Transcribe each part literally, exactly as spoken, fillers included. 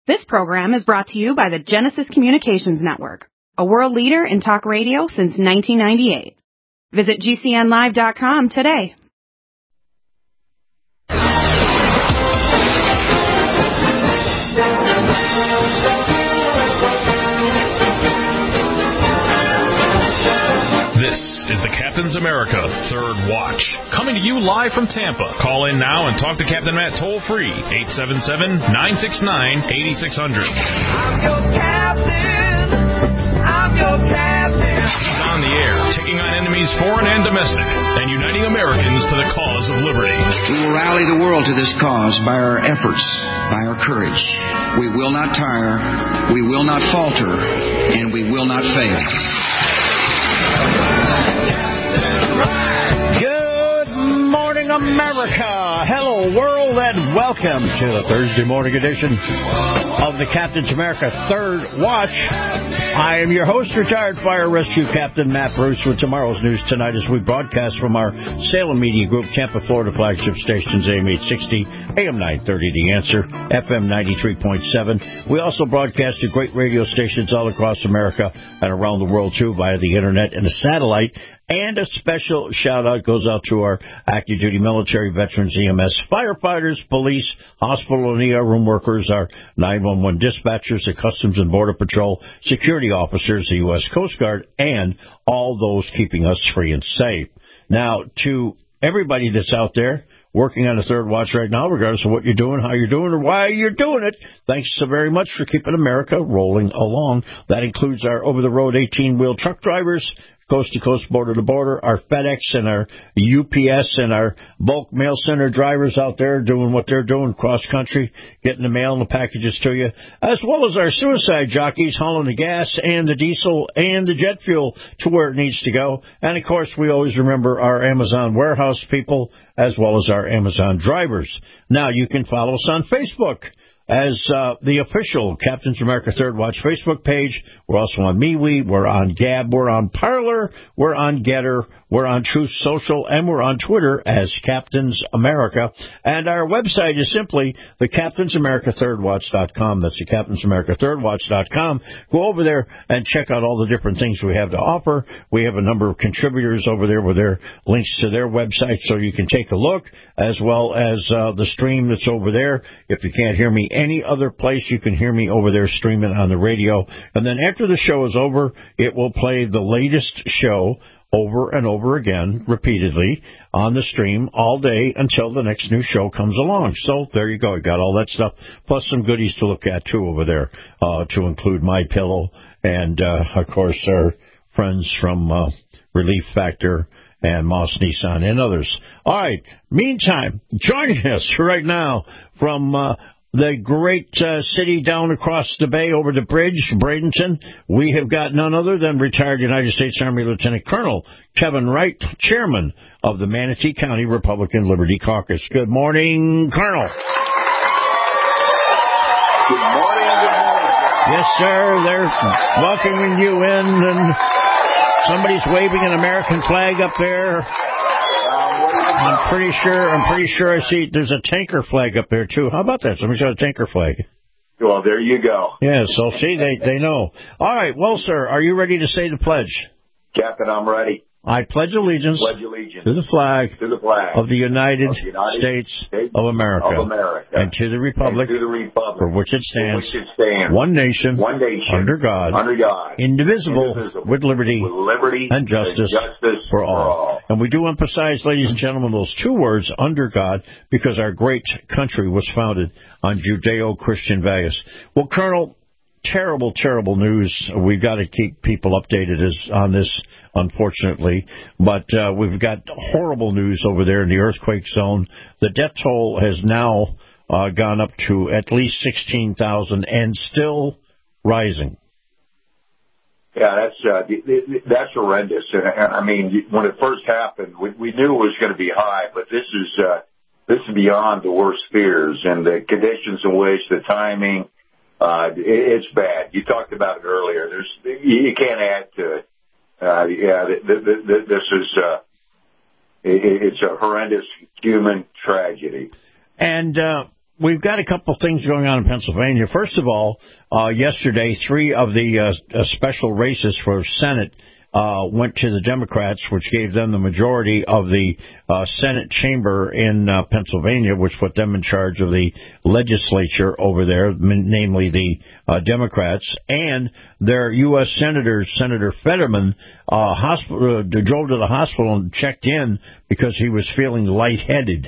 This program is brought to you by the Genesis Communications Network, a world leader in talk radio since nineteen ninety-eight. Visit G C N live dot com today. This is the Captain's America Third Watch, coming to you live from Tampa. Call in now and talk to Captain Matt toll-free, eight seven seven, nine six nine, eight six zero zero. I'm your captain. I'm your captain. He's on the air, taking on enemies foreign and domestic, and uniting Americans to the cause of liberty. We will rally the world to this cause by our efforts, by our courage. We will not tire, we will not falter, and we will not fail. Good morning, America. Hello, world, and welcome to the Thursday morning edition of the Captain's America Third Watch. I am your host, retired fire rescue captain Matt Bruce, with tomorrow's news tonight as we broadcast from our Salem Media Group, Tampa, Florida flagship stations, A M eight sixty, A M nine thirty, The Answer, F M ninety-three point seven. We also broadcast to great radio stations all across America and around the world, too, via the internet and the satellite. And a special shout-out goes out to our active duty military, veterans, E M S, firefighters, police, hospital and E R room workers, our nine one one dispatchers, the Customs and Border Patrol, security officers, the U S Coast Guard, and all those keeping us free and safe. Now, to everybody that's out there working on the Third Watch right now, regardless of what you're doing, how you're doing, or why you're doing it, thanks so very much for keeping America rolling along. That includes our over-the-road eighteen-wheel truck drivers, coast-to-coast, border-to-border, our FedEx and our U P S and our bulk mail center drivers out there doing what they're doing cross-country, getting the mail and the packages to you, as well as our suicide jockeys hauling the gas and the diesel and the jet fuel to where it needs to go. And, of course, we always remember our Amazon warehouse people as well as our Amazon drivers. Now, you can follow us on Facebook as uh, the official Captain's America Third Watch Facebook page. We're also on MeWe, we're on Gab, we're on Parler, we're on Getter, we're on Truth Social, and we're on Twitter as Captain's America. And our website is simply the Captain's America Third Watch dot com. That's the Captain's America Third Watch dot com. Go over there and check out all the different things we have to offer. We have a number of contributors over there with their links to their website, so you can take a look, as well as uh, the stream that's over there. If you can't hear me any other place, you can hear me over there streaming on the radio. And then after the show is over, it will play the latest show over and over again, repeatedly, on the stream all day until the next new show comes along. So there you go. You got all that stuff, plus some goodies to look at, too, over there, uh, to include My Pillow and, uh, of course, our friends from uh, Relief Factor and Moss Nissan and others. All right. Meantime, joining us right now from uh, the great uh, city down across the bay over the bridge, Bradenton, we have got none other than retired United States Army Lieutenant Colonel Kevin Wright, chairman of the Manatee County Republican Liberty Caucus. Good morning, Colonel. Good morning, good morning. Yes, sir, they're welcoming you in, and somebody's waving an American flag up there. I'm pretty sure, I'm pretty sure I see there's a tanker flag up there, too. How about that? Somebody's got a tanker flag. Well, there you go. Yeah, so see, they, they know. All right, well, sir, are you ready to say the pledge? Captain, I'm ready. I pledge allegiance, pledge allegiance to the flag, to the flag of the United, of the United States, States of, America, of America, and to the republic, and to the republic for which it stands, which it stands one nation, one nation, under God, under God, indivisible, indivisible with liberty, with liberty and justice, and justice for, all. for all. And we do emphasize, ladies and gentlemen, those two words, under God, because our great country was founded on Judeo-Christian values. Well, Colonel, terrible, terrible news. We've got to keep people updated as, on this, unfortunately. But uh, we've got horrible news over there in the earthquake zone. The death toll has now uh, gone up to at least sixteen thousand and still rising. Yeah, that's uh, that's horrendous. And I mean, when it first happened, we, we knew it was going to be high, but this is uh, this is beyond the worst fears, and the conditions in which the timing. Uh, it's bad. You talked about it earlier. There's, you can't add to it. Uh, yeah, th- th- th- this is, uh, it, it's a horrendous human tragedy. And, uh, we've got a couple things going on in Pennsylvania. First of all, uh, yesterday, three of the uh, uh, special races for Senate uh, went to the Democrats, which gave them the majority of the uh, Senate chamber in uh, Pennsylvania, which put them in charge of the legislature over there, namely the uh, Democrats. And their U S Senator, Senator Fetterman, uh, hospital, uh, drove to the hospital and checked in because he was feeling lightheaded.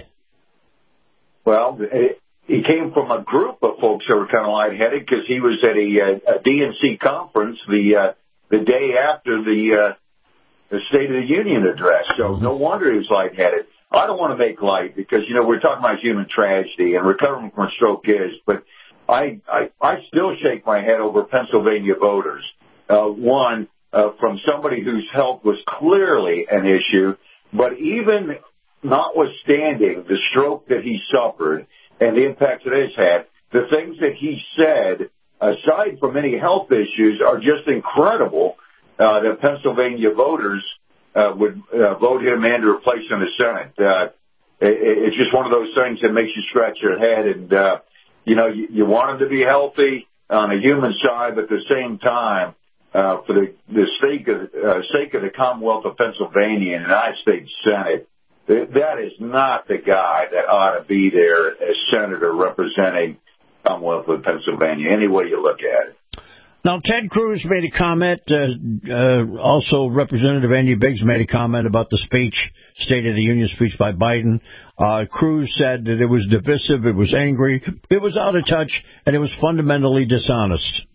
Well, it, he came from a group of folks that were kind of lightheaded because he was at a, a D N C conference the uh, the day after the, uh, the State of the Union address. So no wonder he was lightheaded. I don't want to make light because, you know, we're talking about human tragedy and recovering from a stroke is, but I, I, I still shake my head over Pennsylvania voters. Uh, one, uh, from somebody whose health was clearly an issue, but even notwithstanding the stroke that he suffered and the impact that it's had, the things that he said, aside from any health issues, are just incredible uh, that Pennsylvania voters uh, would uh, vote him in to replace him in the Senate. Uh, it, it's just one of those things that makes you scratch your head. And, uh, you know, you, you want him to be healthy on the human side, but at the same time, uh, for the, the sake of, uh, sake of the Commonwealth of Pennsylvania and the United States Senate, that is not the guy that ought to be there as senator representing Commonwealth of Pennsylvania, any way you look at it. Now, Ted Cruz made a comment. Uh, uh, also, Representative Andy Biggs made a comment about the speech, State of the Union speech by Biden. Uh, Cruz said that it was divisive, it was angry, it was out of touch, and it was fundamentally dishonest.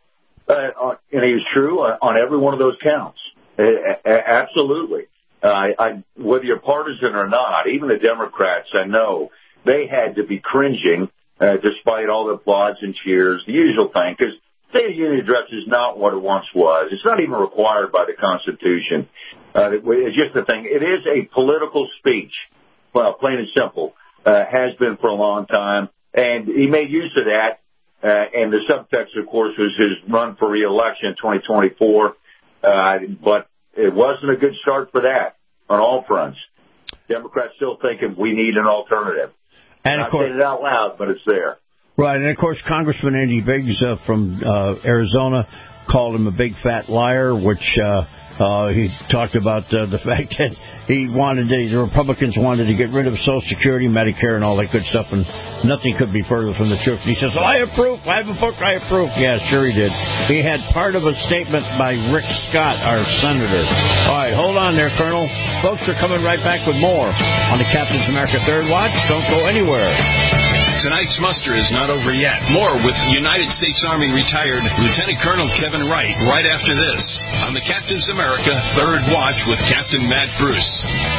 Uh, and he was true on every one of those counts. Uh, absolutely. Uh, I, whether you're partisan or not, even the Democrats, I know, they had to be cringing, uh, despite all the applause and cheers, the usual thing, because State of the Union address is not what it once was. It's not even required by the Constitution. Uh, it's just the thing. It is a political speech. Well, plain and simple, uh, has been for a long time, and he made use of that, uh, and the subtext, of course, was his run for re-election in twenty twenty-four, uh, but it wasn't a good start for that on all fronts. Democrats still thinking we need an alternative. And of course, not saying it out loud, but it's there. Right, and of course, Congressman Andy Biggs uh, from uh, Arizona called him a big fat liar, which uh, uh, he talked about uh, the fact that he wanted to, the Republicans wanted to get rid of Social Security, Medicare, and all that good stuff, and nothing could be further from the truth. And he says, well, I approve, I have a book, I approve. Yeah, sure he did. He had part of a statement by Rick Scott, our senator. All right, hold on there, Colonel. Folks, are coming right back with more on the Captain's America Third Watch. Don't go anywhere. Tonight's muster is not over yet. More with United States Army retired Lieutenant Colonel Kevin Wright right after this on the Captain's America Third Watch with Captain Matt Bruce.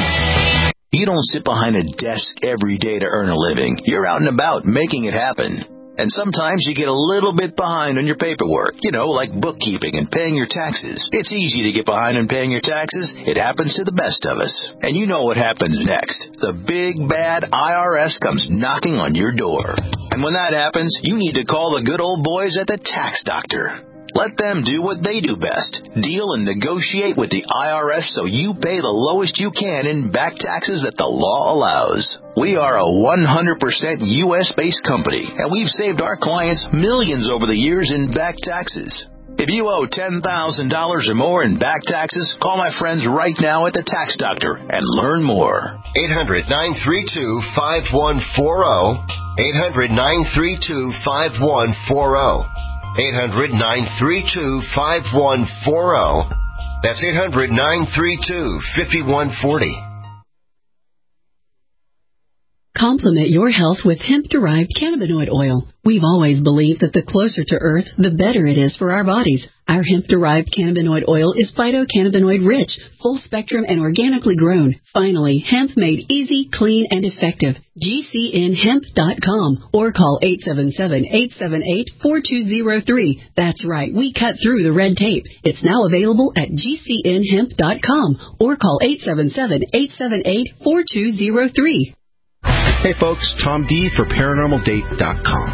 You don't sit behind a desk every day to earn a living. You're out and about making it happen. And sometimes you get a little bit behind on your paperwork, you know, like bookkeeping and paying your taxes. It's easy to get behind on paying your taxes. It happens to the best of us. And you know what happens next. The big, bad I R S comes knocking on your door. And when that happens, you need to call the good old boys at the Tax Doctor. Let them do what they do best. Deal and negotiate with the I R S so you pay the lowest you can in back taxes that the law allows. We are a one hundred percent U S-based company, and we've saved our clients millions over the years in back taxes. If you owe ten thousand dollars or more in back taxes, call my friends right now at the Tax Doctor and learn more. eight hundred, nine three two, five one four zero. eight hundred, nine three two, five one four zero. eight hundred, nine three two, five one four zero. That's eight hundred, nine three two, five one four zero. Complement your health with hemp-derived cannabinoid oil. We've always believed that the closer to Earth, the better it is for our bodies. Our hemp-derived cannabinoid oil is phytocannabinoid-rich, full-spectrum, and organically grown. Finally, hemp made easy, clean, and effective. G C N hemp dot com or call eight seven seven, eight seven eight, four two zero three. That's right, we cut through the red tape. It's now available at G C N hemp dot com or call eight seven seven, eight seven eight, four two zero three. Hey folks, Tom D for Paranormal Date dot com.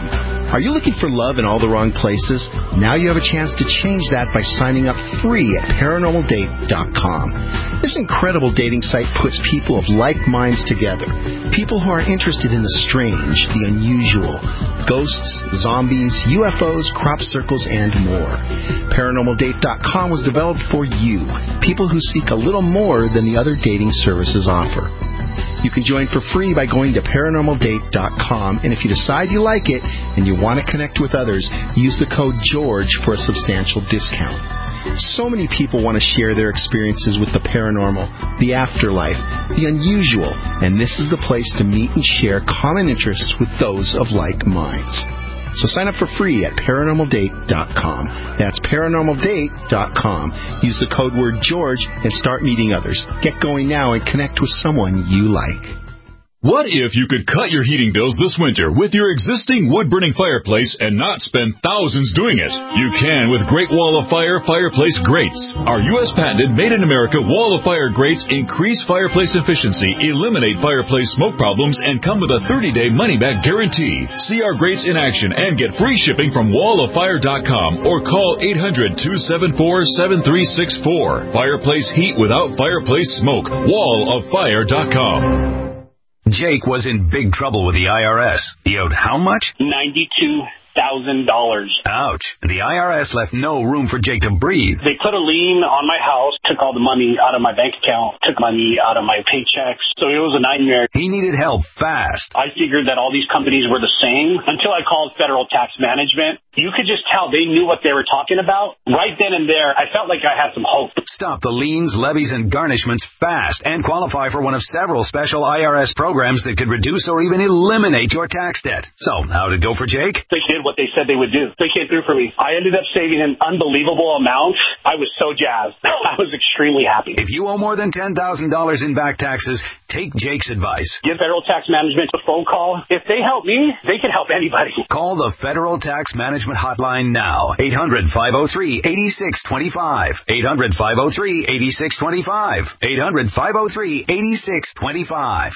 Are you looking for love in all the wrong places? Now you have a chance to change that by signing up free at paranormal date dot com. This incredible dating site puts people of like minds together. People who are interested in the strange, the unusual, ghosts, zombies, U F Os, crop circles, and more. paranormal date dot com was developed for you, people who seek a little more than the other dating services offer. You can join for free by going to paranormal date dot com, and if you decide you like it and you want to connect with others, use the code GEORGE for a substantial discount. So many people want to share their experiences with the paranormal, the afterlife, the unusual, and this is the place to meet and share common interests with those of like minds. So sign up for free at paranormal date dot com. That's paranormal date dot com. Use the code word George and start meeting others. Get going now and connect with someone you like. What if you could cut your heating bills this winter with your existing wood-burning fireplace and not spend thousands doing it? You can with Great Wall of Fire Fireplace Grates. Our U S patented made-in-America Wall of Fire grates increase fireplace efficiency, eliminate fireplace smoke problems, and come with a thirty-day money-back guarantee. See our grates in action and get free shipping from wall of fire dot com or call eight hundred, two seven four, seven three six four. Fireplace heat without fireplace smoke. wall of fire dot com. Jake was in big trouble with the I R S. He owed how much? ninety-two thousand dollars. Ouch. The I R S left no room for Jake to breathe. They put a lien on my house, took all the money out of my bank account, took money out of my paychecks. So it was a nightmare. He needed help fast. I figured that all these companies were the same until I called Federal Tax Management. You could just tell they knew what they were talking about. Right then and there, I felt like I had some hope. Stop the liens, levies, and garnishments fast and qualify for one of several special I R S programs that could reduce or even eliminate your tax debt. So, how'd it go for Jake? They did what they said they would do. They came through for me. I ended up saving an unbelievable amount. I was so jazzed. I was extremely happy. If you owe more than ten thousand dollars in back taxes, take Jake's advice. Give Federal Tax Management a phone call. If they help me, they can help anybody. Call the Federal Tax Management Hotline now. eight hundred, five oh three, eight six two five. eight hundred, five oh three, eight six two five. eight hundred, five oh three, eight six two five.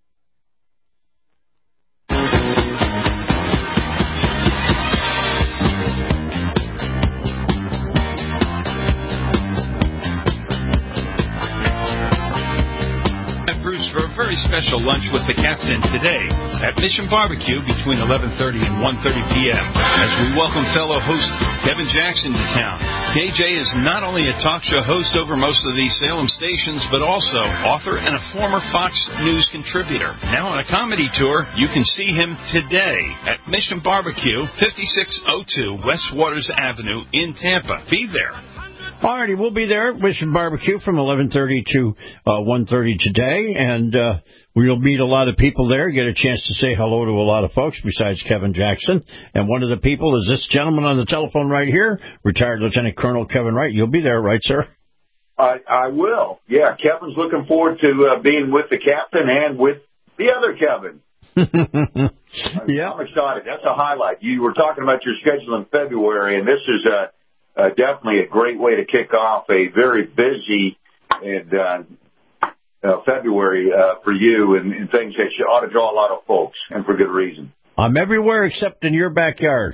For a very special lunch with the captain today at Mission Barbecue between eleven thirty and one thirty p.m. as we welcome fellow host Kevin Jackson to town. K J is not only a talk show host over most of these Salem stations, but also author and a former Fox News contributor. Now on a comedy tour, you can see him today at Mission Barbecue, fifty-six oh two West Waters Avenue in Tampa. Be there. All righty, we'll be there at Mission Barbecue from eleven thirty to uh, one thirty today, and uh, we'll meet a lot of people there, get a chance to say hello to a lot of folks besides Kevin Jackson. And one of the people is this gentleman on the telephone right here, retired Lieutenant Colonel Kevin Wright. You'll be there, right, sir? I, I will. Yeah, Kevin's looking forward to uh, being with the captain and with the other Kevin. Yeah, I'm excited. That's a highlight. You were talking about your schedule in February, and this is a Uh, definitely a great way to kick off a very busy and uh, uh, February uh, for you and, and things that ought to draw a lot of folks, and for good reason. I'm everywhere except in your backyard.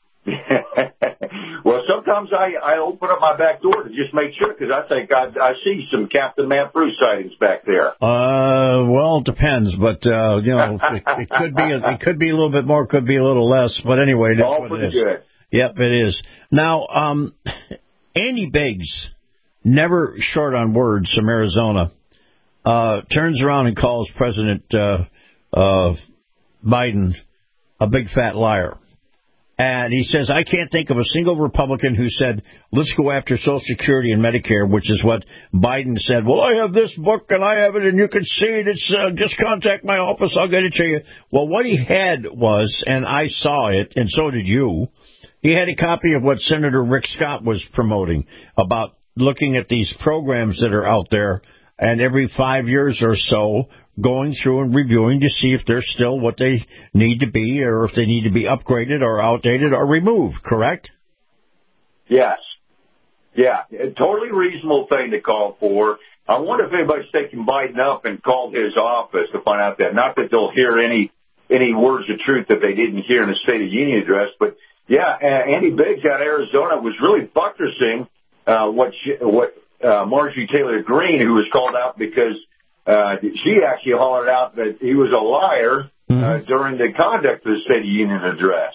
Well, sometimes I, I open up my back door to just make sure, because I think I, I see some Captain Matt Bruce sightings back there. Uh, well, it depends, but uh, you know, it, it could be a, it could be a little bit more, could be a little less, but anyway, that's all what pretty it is. Good. Yep, it is. Now, um, Andy Biggs, never short on words, from Arizona, uh, turns around and calls President uh, uh, Biden a big fat liar. And he says, I can't think of a single Republican who said, let's go after Social Security and Medicare, which is what Biden said. Well, I have this book and I have it and you can see it. It's uh, just contact my office. I'll get it to you. Well, what he had was, and I saw it, and so did you, he had a copy of what Senator Rick Scott was promoting about looking at these programs that are out there and every five years or so going through and reviewing to see if they're still what they need to be or if they need to be upgraded or outdated or removed, correct? Yes. Yeah, a totally reasonable thing to call for. I wonder if anybody's taken Biden up and called his office to find out that. Not that they'll hear any any words of truth that they didn't hear in the State of the Union address. But, yeah, Andy Biggs out of Arizona was really buttressing uh, what she, what uh, Marjorie Taylor Greene, who was called out because uh, she actually hollered out that he was a liar mm-hmm. uh, during the conduct of the State of the Union address.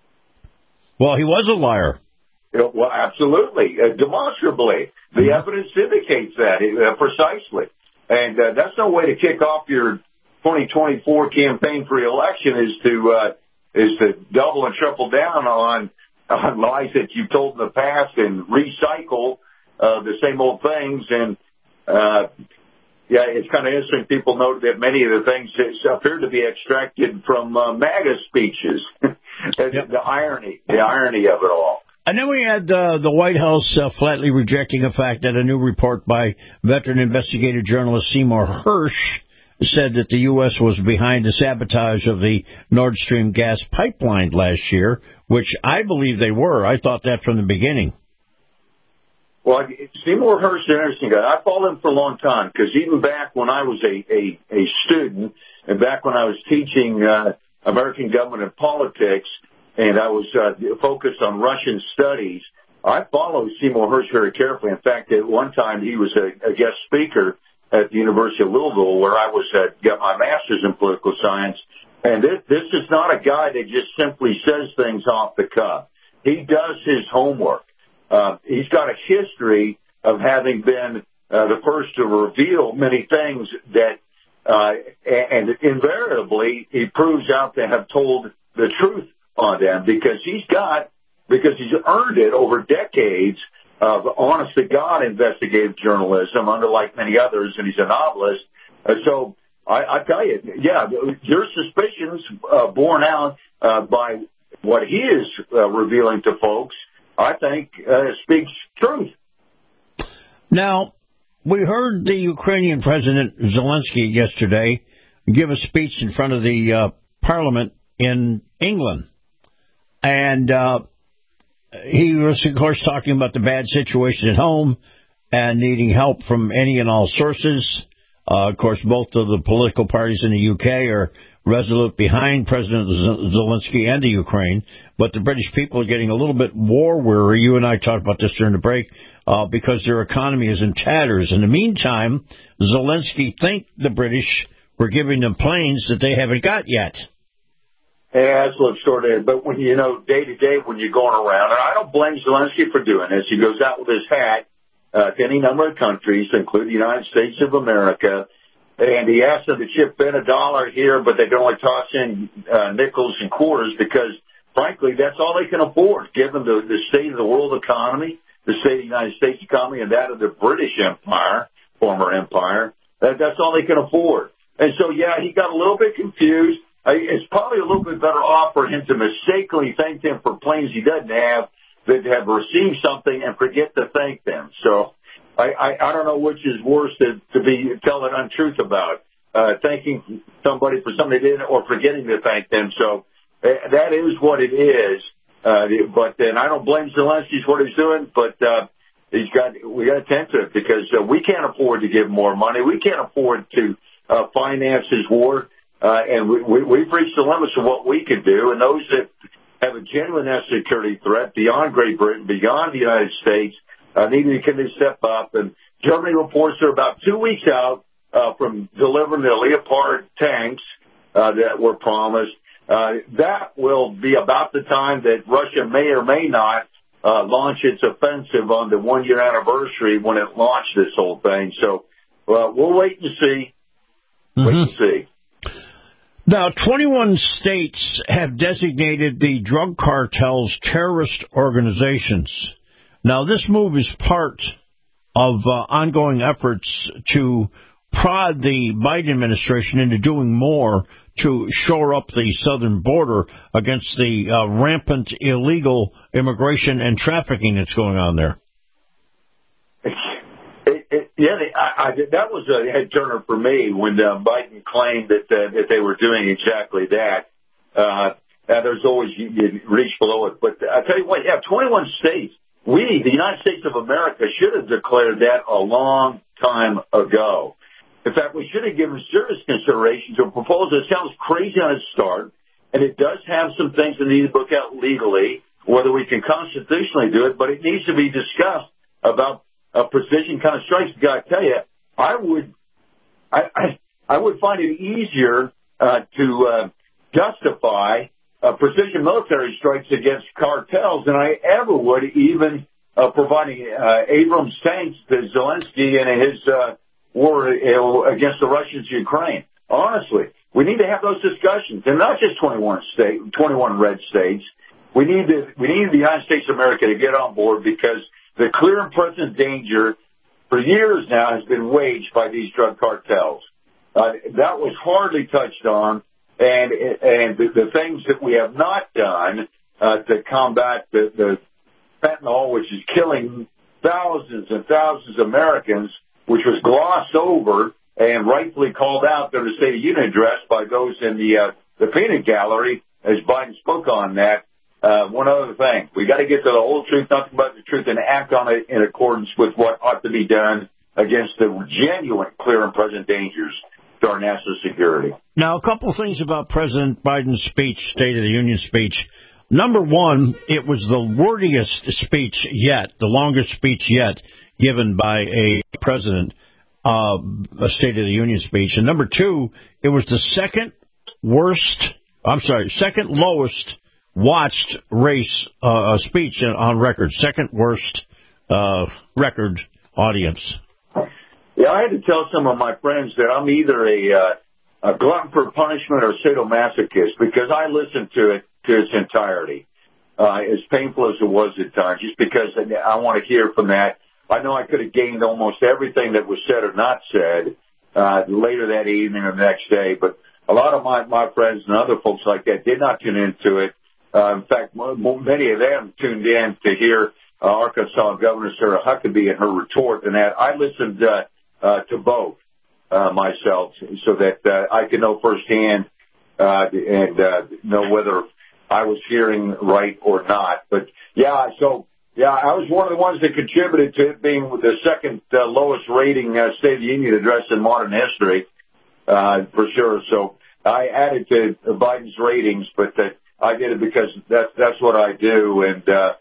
Well, he was a liar. Well, absolutely, uh, demonstrably. The mm-hmm. evidence indicates that uh, precisely. And uh, that's no way to kick off your twenty twenty-four campaign for election is to uh, is to double and triple down on on lies that you've told in the past and recycle uh, the same old things. And uh, yeah, it's kind of interesting. People note that many of the things appear to be extracted from uh, MAGA speeches. Yep. The irony, the irony of it all. And then we had uh, the White House uh, flatly rejecting the fact that a new report by veteran investigative journalist Seymour Hersh said that the U S was behind the sabotage of the Nord Stream gas pipeline last year, which I believe they were. I thought that from the beginning. Well, Seymour Hersh is an interesting guy. I followed him for a long time because even back when I was a, a, a student and back when I was teaching uh, American government and politics, and I was uh, focused on Russian studies, I followed Seymour Hersh very carefully. In fact, at one time he was a, a guest speaker at the University of Louisville, where I was uh, got my master's in political science. And this, this is not a guy that just simply says things off the cuff. He does his homework. Uh, he's got a history of having been uh, the first to reveal many things that, uh, and invariably he proves out to have told the truth on them because he's got, because he's earned it over decades of honest-to-God investigative journalism, unlike many others, and he's a novelist. Uh, so I, I tell you, yeah, your suspicions uh, borne out uh, by what he is uh, revealing to folks, I think, uh, speaks truth. Now, we heard the Ukrainian President Zelensky yesterday give a speech in front of the uh, Parliament in England. And uh, he was, of course, talking about the bad situation at home and needing help from any and all sources. Uh, of course, both of the political parties in the U K are resolute behind President Zelensky and the Ukraine, but the British people are getting a little bit war weary. You and I talked about this during the break, uh, because their economy is in tatters. In the meantime, Zelensky think the British were giving them planes that they haven't got yet. Yeah, that's what's sort of, but when you know, day to day, when you're going around, and I don't blame Zelensky for doing this, he goes out with his hat uh, to any number of countries, including the United States of America, and he asks them to chip in a dollar here, but they can only toss in uh, nickels and quarters because, frankly, that's all they can afford, given the, the state of the world economy, the state of the United States economy, and that of the British Empire, former empire. That, that's all they can afford. And so, yeah, he got a little bit confused. Uh, it's probably a little bit better off for him to mistakenly thank them for planes he doesn't have than to have received something and forget to thank them. So I, I, I don't know which is worse to, to be telling untruth about, uh, thanking somebody for something they didn't or forgetting to thank them. So uh, that is what it is. Uh, but then I don't blame Zelensky for what he's doing, but uh, he's got we got to tend to it because uh, we can't afford to give more money. We can't afford to uh, finance his war. Uh, and we, we, we've reached the limits of what we can do. And those that have a genuine national security threat beyond Great Britain, beyond the United States, uh, need to kind of step up. And Germany reports they're about two weeks out uh, from delivering the Leopard tanks uh, that were promised. Uh, that will be about the time that Russia may or may not uh, launch its offensive on the one-year anniversary when it launched this whole thing. So uh, we'll wait and see. Mm-hmm. Wait and see. Now, twenty-one states have designated the drug cartels terrorist organizations. Now, this move is part of uh, ongoing efforts to prod the Biden administration into doing more to shore up the southern border against the uh, rampant illegal immigration and trafficking that's going on there. It, it, yeah, I, I, that was a head turner for me when uh, Biden claimed that uh, that they were doing exactly that. Uh, now there's always you, you reach below it, but I tell you what, yeah, twenty-one states. We, the United States of America, should have declared that a long time ago. In fact, we should have given serious consideration to a proposal that sounds crazy on its start, and it does have some things that need to look out legally, whether we can constitutionally do it, but it needs to be discussed about uh, precision kind of strikes. I got to tell you, I would, I, I, I would find it easier uh, to uh, justify uh, precision military strikes against cartels than I ever would even uh, providing uh, Abrams tanks to Zelensky in his uh, war against the Russians in Ukraine. Honestly, we need to have those discussions, and not just twenty-one state, twenty-one red states. We need to, we need the United States of America to get on board, because the clear and present danger for years now has been waged by these drug cartels. Uh, that was hardly touched on, and and the, the things that we have not done uh, to combat the, the fentanyl, which is killing thousands and thousands of Americans, which was glossed over and rightfully called out during the State of Union address by those in the uh, the peanut gallery, as Biden spoke on that. Uh, one other thing, we got to get to the whole truth, nothing but the truth, and act on it in accordance with what ought to be done against the genuine, clear and present dangers to our national security. Now, a couple of things about President Biden's speech, State of the Union speech. Number one, it was the wordiest speech yet, the longest speech yet given by a president, uh, a State of the Union speech. And number two, it was the second worst, I'm sorry, second lowest watched race uh, speech on record, second worst uh, record audience. Yeah, I had to tell some of my friends that I'm either a, uh, a glutton for punishment or a sadomasochist, because I listened to it to its entirety, uh, as painful as it was at times, just because I want to hear from that. I know I could have gained almost everything that was said or not said uh, later that evening or the next day, but a lot of my, my friends and other folks like that did not tune into it. Uh, in fact, many of them tuned in to hear uh, Arkansas Governor Sarah Huckabee and her retort, and that I listened uh, uh, to both uh, myself, so that uh, I could know firsthand uh, and uh, know whether I was hearing right or not. But yeah, so yeah, I was one of the ones that contributed to it being the second uh, lowest rating uh, State of the Union address in modern history, uh, for sure. So I added to Biden's ratings, but that. I did it because that's that's what I do, and uh,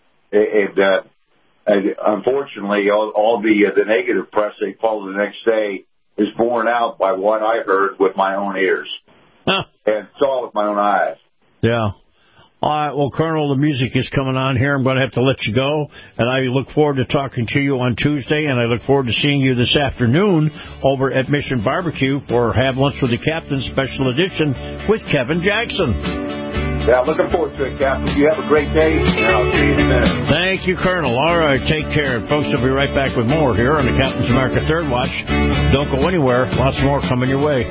and, uh, and unfortunately, all, all the uh, the negative press they follow the next day is borne out by what I heard with my own ears huh. and saw with my own eyes. Yeah. All right. Well, Colonel, the music is coming on here. I'm going to have to let you go, and I look forward to talking to you on Tuesday, and I look forward to seeing you this afternoon over at Mission Barbecue for Have Lunch with the Captain Special Edition with Kevin Jackson. Yeah, looking forward to it, Captain. You have a great day, and I'll see you in a minute. Thank you, Colonel. All right, take care. Folks, we'll be right back with more here on the Captain's America Third Watch. Don't go anywhere. Lots more coming your way.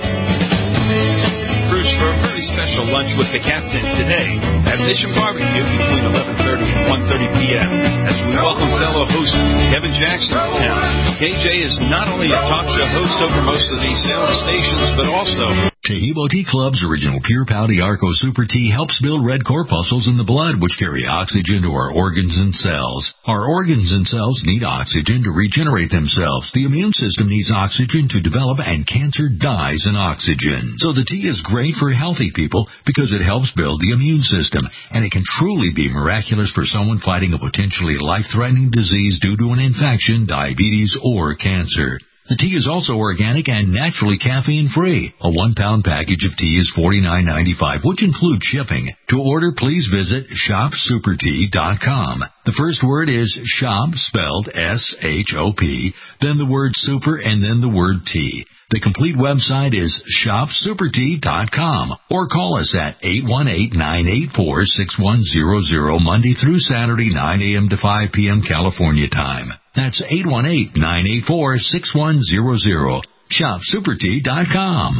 Bruce, for a very special lunch with the Captain today at Mission Barbecue between eleven thirty and one thirty p.m. as we welcome fellow host Kevin Jackson to town. K J is not only a talk show host over most of these sales stations, but also... Taheebo Tea Club's original Pure Pouty Arco Super Tea helps build red corpuscles in the blood, which carry oxygen to our organs and cells. Our organs and cells need oxygen to regenerate themselves. The immune system needs oxygen to develop, and cancer dies in oxygen. So the tea is great for healthy people because it helps build the immune system, and it can truly be miraculous for someone fighting a potentially life-threatening disease due to an infection, diabetes, or cancer. The tea is also organic and naturally caffeine-free. A one-pound package of tea is forty-nine ninety-five, which includes shipping. To order, please visit shop super tea dot com. The first word is shop, spelled S H O P, then the word super, and then the word tea. The complete website is shop super tea dot com, or call us at eight one eight, nine eight four, six one zero zero Monday through Saturday, nine a.m. to five p.m. California time. That's eight one eight, nine eight four, six one zero zero. shop super tea dot com.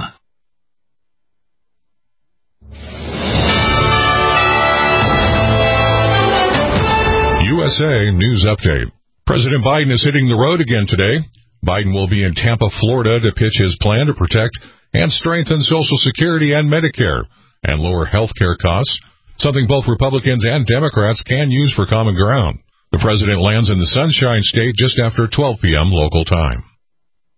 U S A News Update. President Biden is hitting the road again today. Biden will be in Tampa, Florida to pitch his plan to protect and strengthen Social Security and Medicare and lower health care costs, something both Republicans and Democrats can use for common ground. The president lands in the Sunshine State just after twelve p.m. local time.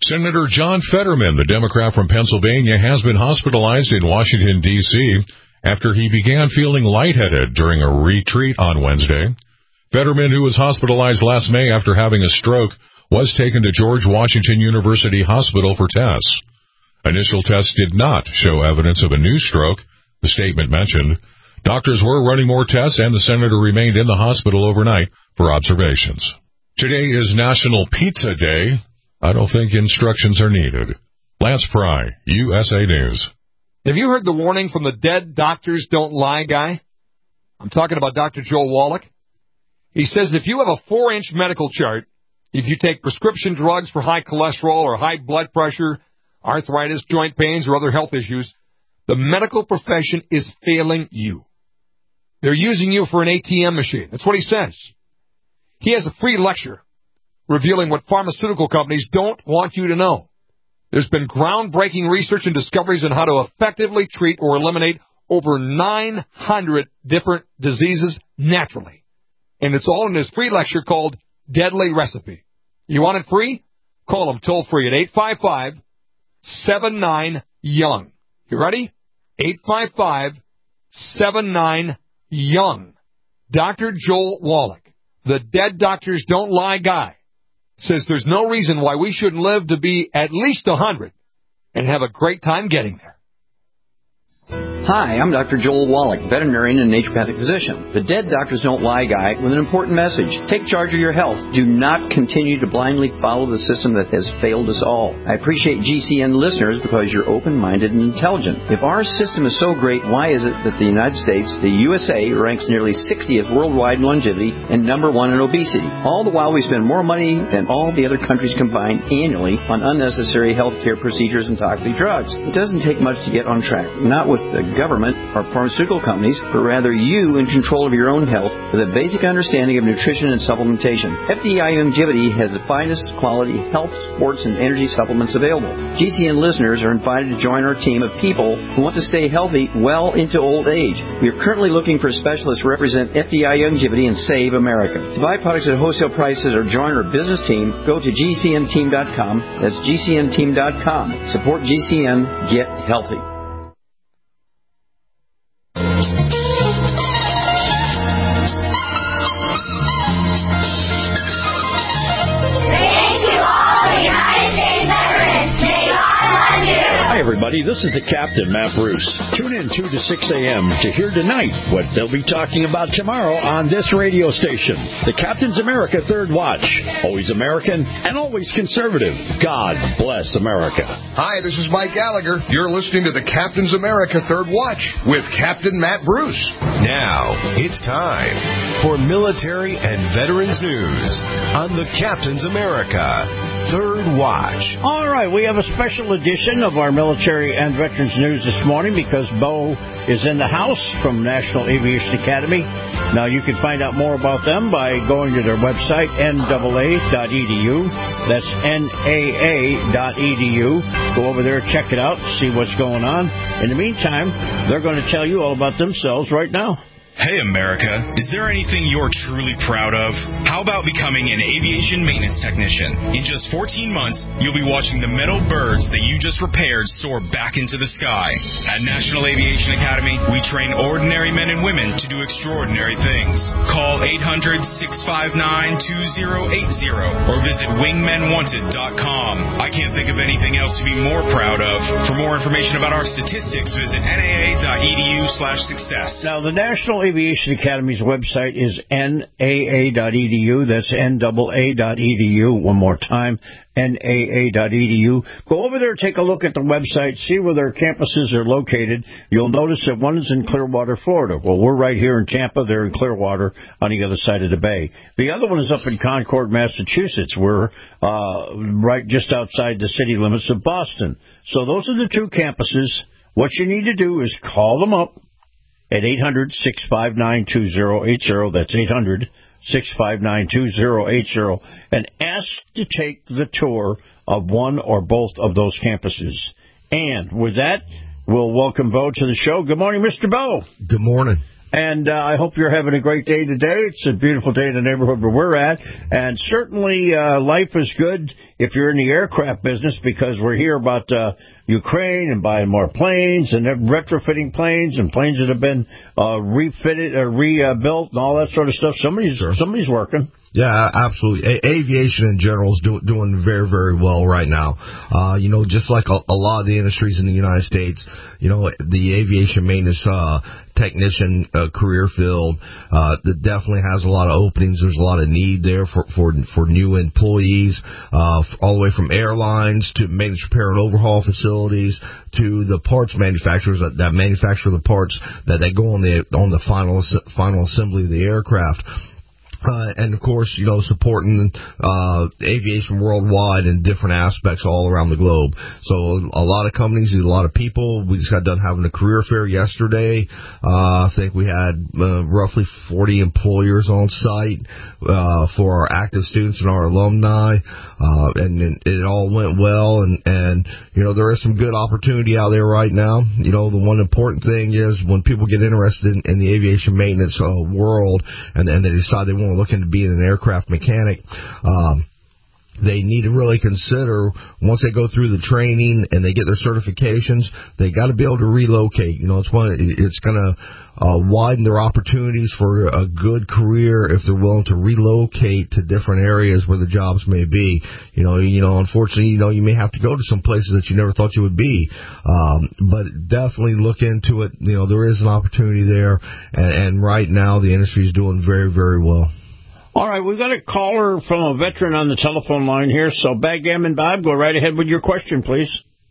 Senator John Fetterman, the Democrat from Pennsylvania, has been hospitalized in Washington, D C after he began feeling lightheaded during a retreat on Wednesday. Fetterman, who was hospitalized last May after having a stroke, was taken to George Washington University Hospital for tests. Initial tests did not show evidence of a new stroke, the statement mentioned. Doctors were running more tests, and the senator remained in the hospital overnight for observations. Today is National Pizza Day. I don't think instructions are needed. Lance Pry, U S A News. Have you heard the warning from the dead doctors don't lie guy? I'm talking about Doctor Joel Wallach. He says if you have a four-inch medical chart, if you take prescription drugs for high cholesterol or high blood pressure, arthritis, joint pains, or other health issues, the medical profession is failing you. They're using you for an A T M machine. That's what he says. He has a free lecture revealing what pharmaceutical companies don't want you to know. There's been groundbreaking research and discoveries on how to effectively treat or eliminate over nine hundred different diseases naturally. And it's all in this free lecture called Deadly Recipe. You want it free? Call them toll free at eight five five, seven nine, young. You ready? eight five five, seven nine, young. Doctor Joel Wallach, the dead doctors don't lie guy, says there's no reason why we shouldn't live to be at least one hundred and have a great time getting there. Hi, I'm Doctor Joel Wallach, veterinarian and naturopathic physician. The Dead Doctors Don't Lie guy with an important message. Take charge of your health. Do not continue to blindly follow the system that has failed us all. I appreciate G C N listeners because you're open-minded and intelligent. If our system is so great, why is it that the United States, the U S A, ranks nearly sixtieth worldwide in longevity and number one in obesity? All the while we spend more money than all the other countries combined annually on unnecessary health care procedures and toxic drugs. It doesn't take much to get on track. Not with the government or pharmaceutical companies, but rather you in control of your own health with a basic understanding of nutrition and supplementation. F D I Longevity has the finest quality health, sports, and energy supplements available. G C N listeners are invited to join our team of people who want to stay healthy well into old age. We are currently looking for specialists to represent F D I Longevity and Save America. To buy products at wholesale prices or join our business team, go to G C N team dot com. That's G C N team dot com. Support G C N. Get healthy. Hi, everybody. This is the Captain, Matt Bruce. Tune in two to six a.m. to hear tonight what they'll be talking about tomorrow on this radio station. The Captain's America Third Watch. Always American and always conservative. God bless America. Hi, this is Mike Gallagher. You're listening to the Captain's America Third Watch with Captain Matt Bruce. Now, it's time for military and veterans news on the Captain's America Third Watch. All right, we have a special edition of our military and veterans news this morning because Bo is in the house from National Aviation Academy. Now, you can find out more about them by going to their website, N A A dot E D U. That's N A A dot E D U. Go over there, check it out, see what's going on. In the meantime, they're going to tell you all about themselves right now. Hey, America. Is there anything you're truly proud of? How about becoming an aviation maintenance technician? In just fourteen months, you'll be watching the metal birds that you just repaired soar back into the sky. At National Aviation Academy, we train ordinary men and women to do extraordinary things. Call eight hundred, six five nine, two zero eight zero or visit wingmen wanted dot com. I can't think of anything else to be more proud of. For more information about our statistics, visit N A A dot E D U slash success. Now, the National Aviation Academy's website is N A A dot E D U. That's N A A dot E D U. One more time, N A A dot E D U. Go over there, take a look at the website, see where their campuses are located. You'll notice that one is in Clearwater, Florida. Well, we're right here in Tampa. They're in Clearwater on the other side of the bay. The other one is up in Concord, Massachusetts. We're uh, right just outside the city limits of Boston. So those are the two campuses. What you need to do is call them up at eight hundred, six five nine, two zero eight zero. That's eight hundred, six five nine, two zero eight zero. And ask to take the tour of one or both of those campuses. And with that, we'll welcome Bo to the show. Good morning, Mister Bo. Good morning. And uh, I hope you're having a great day today. It's a beautiful day in the neighborhood where we're at. And certainly uh, life is good if you're in the aircraft business, because we're here about uh, Ukraine and buying more planes and retrofitting planes and planes that have been uh, refitted or rebuilt and all that sort of stuff. Somebody's, sure. somebody's working. Yeah, absolutely. A- aviation in general is do- doing very, very well right now. Uh, you know, just like a, a lot of the industries in the United States, you know, the aviation maintenance uh, technician uh, career field uh, that definitely has a lot of openings. There's a lot of need there for for, for new employees, uh, all the way from airlines to maintenance, repair, and overhaul facilities to the parts manufacturers that, that manufacture the parts that, that go on the on the final final assembly of the aircraft. Uh, and, of course, you know, supporting uh, aviation worldwide in different aspects all around the globe. So a lot of companies, a lot of people. We just got done having a career fair yesterday. Uh, I think we had uh, roughly forty employers on site uh, for our active students and our alumni. Uh, and it, it all went well. And, and, you know, there is some good opportunity out there right now. You know, the one important thing is when people get interested in, in the aviation maintenance uh, world and, and they decide they want looking to be an aircraft mechanic, um, they need to really consider, once they go through the training and they get their certifications, they got to be able to relocate. You know, it's one, it's going to uh, widen their opportunities for a good career if they're willing to relocate to different areas where the jobs may be. You know, you know, unfortunately, you know, you may have to go to some places that you never thought you would be. Um, but definitely look into it. You know, there is an opportunity there, and, and right now the industry is doing very, very well. All right, we've got a caller from a veteran on the telephone line here, so Backgammon Bob, go right ahead with your question, please.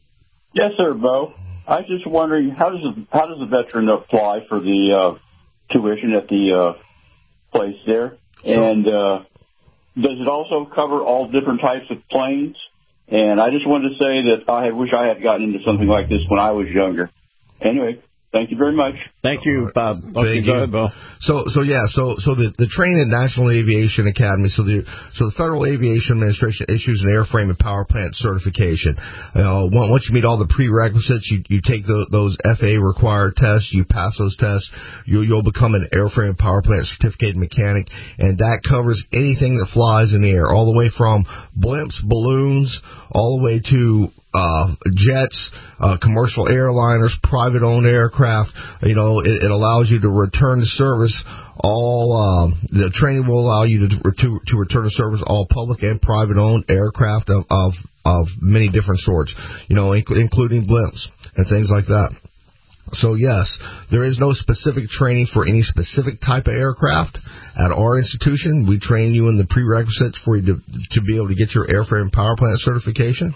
Yes, sir, Bo. I was just wondering, how does a, how does a veteran apply for the uh, tuition at the uh, place there? And uh, does it also cover all different types of planes? And I just wanted to say that I wish I had gotten into something like this when I was younger. Anyway. Thank you very much. Thank you, Bob. Okay, Thank go you. ahead, Bo. So, so yeah, so so the the training at National Aviation Academy. So the so the Federal Aviation Administration issues an airframe and power plant certification. Uh, once you meet all the prerequisites, you you take the, those F A A required tests. You pass those tests, you you'll become an airframe and power plant certificated mechanic, and that covers anything that flies in the air, all the way from blimps, balloons, all the way to uh, jets, uh, commercial airliners, private-owned aircraft. You know, it, it allows you to return to service all, um, the training will allow you to, to, to return to service all public and private-owned aircraft of, of, of many different sorts, you know, inc- including blimps and things like that. So, yes, there is no specific training for any specific type of aircraft. At our institution, we train you in the prerequisites for you to, to be able to get your airframe and power plant certification.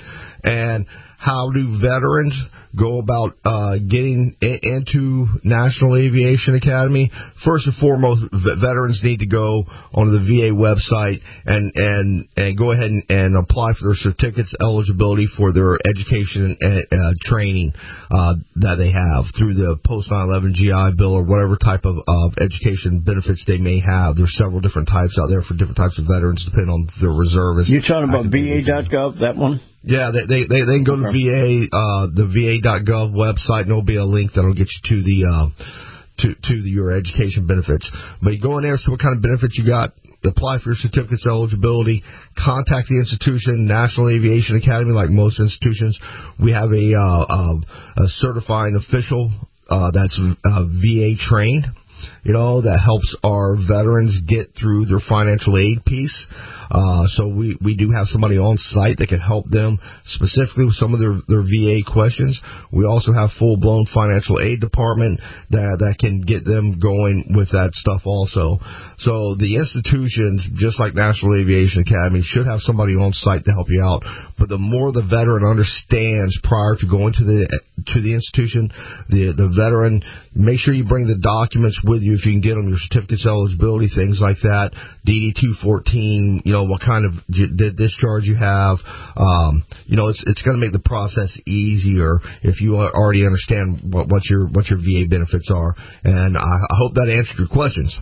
And how do veterans go about uh, getting i- into National Aviation Academy? First and foremost, v- veterans need to go onto the V A website and and, and go ahead and, and apply for their certificates eligibility for their education and uh, training uh, that they have through the post nine eleven G I Bill or whatever type of, of education benefits they may have. There's several different types out there for different types of veterans depending on their reservists. You're talking about V A dot gov, that one? Yeah, they they they, they can go to V A uh, the V A dot gov website, and there'll be a link that'll get you to the uh, to to the, your education benefits. But you go in there, see what kind of benefits you got. Apply for your certificates eligibility. Contact the institution, National Aviation Academy. Like most institutions, we have a uh, uh, a certifying official uh, that's uh, V A trained. You know, that helps our veterans get through their financial aid piece. Uh, so we, we do have somebody on site that can help them specifically with some of their, their V A questions. We also have full-blown financial aid department that, that can get them going with that stuff also. So the institutions, just like National Aviation Academy, should have somebody on site to help you out. But the more the veteran understands prior to going to the to the institution, the the veteran, make sure you bring the documents with you if you can get them, your certificates eligibility, things like that, D D two fourteen, you know, what kind of discharge you have. Um, you know, it's it's going to make the process easier if you already understand what, what your what your V A benefits are. And I, I hope that answered your questions.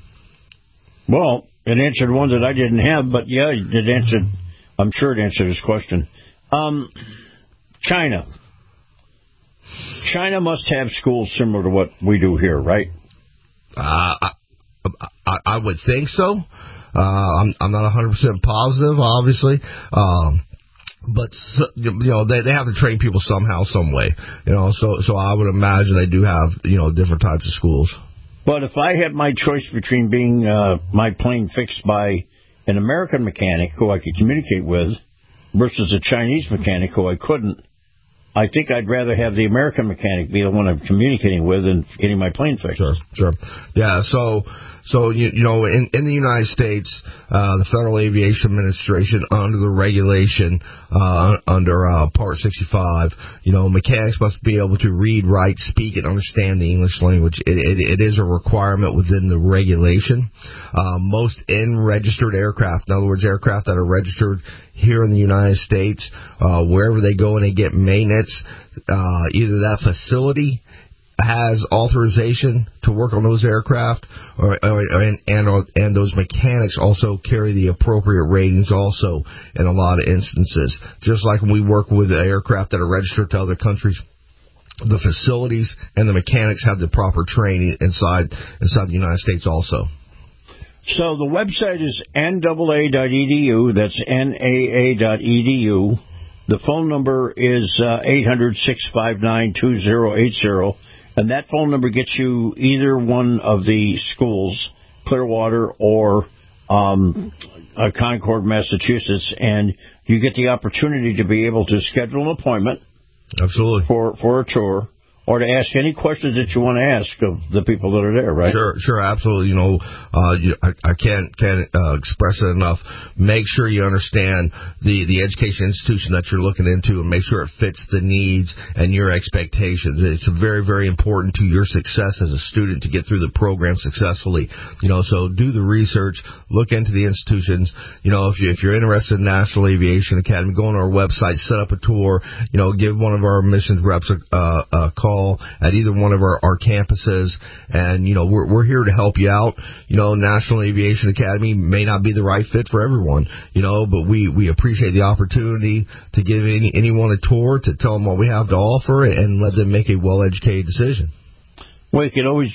Well, it answered ones that I didn't have, but yeah, it answered. I'm sure it answered his question. Um, China. China must have schools similar to what we do here, right? Uh, I, I, I would think so. Uh, I'm, I'm not one hundred percent positive, obviously. Um, but, you know, they, they have to train people somehow, some way. You know, so, so I would imagine they do have, you know, different types of schools. But if I had my choice between being uh, my plane fixed by an American mechanic who I could communicate with versus a Chinese mechanic who I couldn't, I think I'd rather have the American mechanic be the one I'm communicating with than getting my plane fixed. Sure, sure. Yeah, so, so you, you know, in, in the United States, uh, the Federal Aviation Administration, under the regulation, uh, under uh, Part sixty-five, you know, mechanics must be able to read, write, speak, and understand the English language. It, it, it is a requirement within the regulation. Uh, most in-registered aircraft, in other words, aircraft that are registered here in the United States, uh, wherever they go and they get maintenance, uh, either that facility has authorization to work on those aircraft, or, or and, and and those mechanics also carry the appropriate ratings also in a lot of instances. Just like when we work with aircraft that are registered to other countries, the facilities and the mechanics have the proper training inside inside the United States also. So the website is N A A dot E D U. That's N A A dot E D U. The phone number is uh, eight hundred, six five nine, two zero eight zero. And that phone number gets you either one of the schools, Clearwater or um, uh, Concord, Massachusetts, and you get the opportunity to be able to schedule an appointment. Absolutely. For, for a tour. Or to ask any questions that you want to ask of the people that are there, right? Sure, sure, absolutely. You know, uh, you, I, I can't can't uh, express it enough. Make sure you understand the, the education institution that you're looking into, and make sure it fits the needs and your expectations. It's very, very important to your success as a student to get through the program successfully. You know, so do the research, look into the institutions. You know, if you if you're interested in National Aviation Academy, go on our website, set up a tour. You know, give one of our admissions reps a, uh, a call at either one of our, our campuses, and you know we're we're here to help you out. You know, National Aviation Academy may not be the right fit for everyone, you know, but we we appreciate the opportunity to give any anyone a tour, to tell them what we have to offer, and let them make a well-educated decision. Well, you can always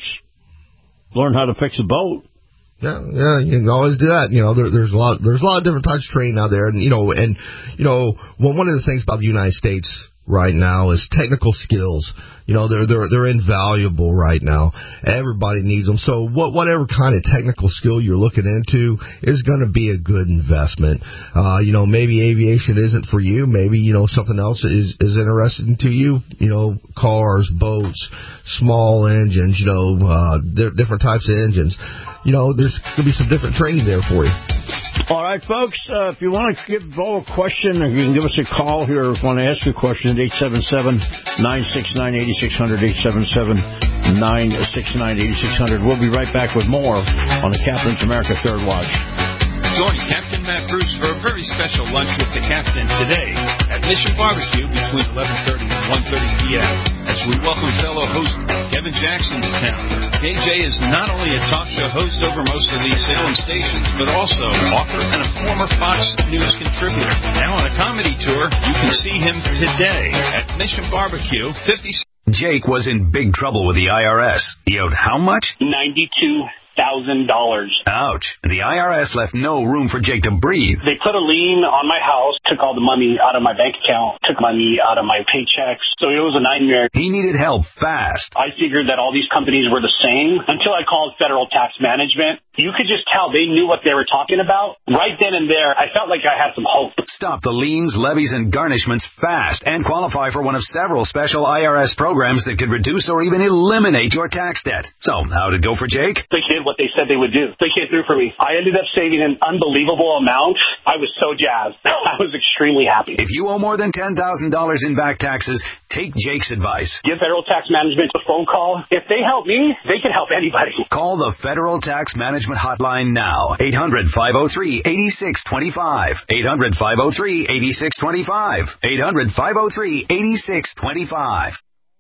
learn how to fix a boat. Yeah, yeah, you can always do that. You know, there, there's a lot, there's a lot of different types of training out there, and you know, and you know, well, one of the things about the United States right now is technical skills. You know, they're they're they're invaluable right now. Everybody needs them. So what whatever kind of technical skill you're looking into is going to be a good investment. Uh, you know, maybe aviation isn't for you. Maybe, you know, something else is is interesting to you. You know, cars, boats, small engines. You know, uh, different types of engines. You know, there's going to be some different training there for you. All right, folks, uh, if you want to give Bo a question, you can give us a call here. If you want to ask a question, at eight seven seven, nine six nine, eight six zero zero, eight seven seven, nine six nine, eight six zero zero. We'll be right back with more on the Captain's America Third Watch. Join Captain Matt Bruce for a very special lunch with the Captain today at Mission Barbecue between eleven thirty and one thirty p.m. as we welcome fellow host Kevin Jackson to town. K J is not only a talk show host over most of these Salem stations, but also author and a former Fox News contributor. Now on a comedy tour, you can see him today at Mission Barbecue, fifty. Jake was in big trouble with the I R S. He owed how much? ninety-two thousand dollars. Ouch. The I R S left no room for Jake to breathe. They put a lien on my house, took all the money out of my bank account, took money out of my paychecks. So it was a nightmare. He needed help fast. I figured that all these companies were the same until I called Federal Tax Management. You could just tell they knew what they were talking about. Right then and there, I felt like I had some hope. Stop the liens, levies, and garnishments fast and qualify for one of several special I R S programs that could reduce or even eliminate your tax debt. So, how'd it go for Jake? They did what they said they would do. They came through for me. I ended up saving an unbelievable amount. I was so jazzed. I was extremely happy. If you owe more than ten thousand dollars in back taxes, take Jake's advice. Give Federal Tax Management a phone call. If they help me, they can help anybody. Call the Federal Tax Management Hotline now. eight hundred, five oh three, eight six two five. eight hundred, five oh three, eight six two five. eight hundred, five oh three, eight six two five.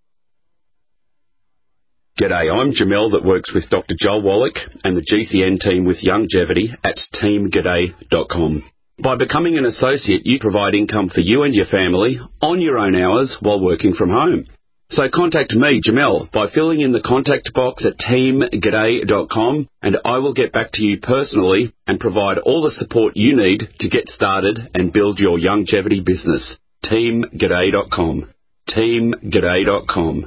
G'day, I'm Jamel that works with Doctor Joel Wallach and the G C N team with Longevity at team g'day dot com. By becoming an associate, you provide income for you and your family on your own hours while working from home. So contact me, Jamel, by filling in the contact box at team g'day dot com, and I will get back to you personally and provide all the support you need to get started and build your longevity business. team g'day dot com. team g'day dot com.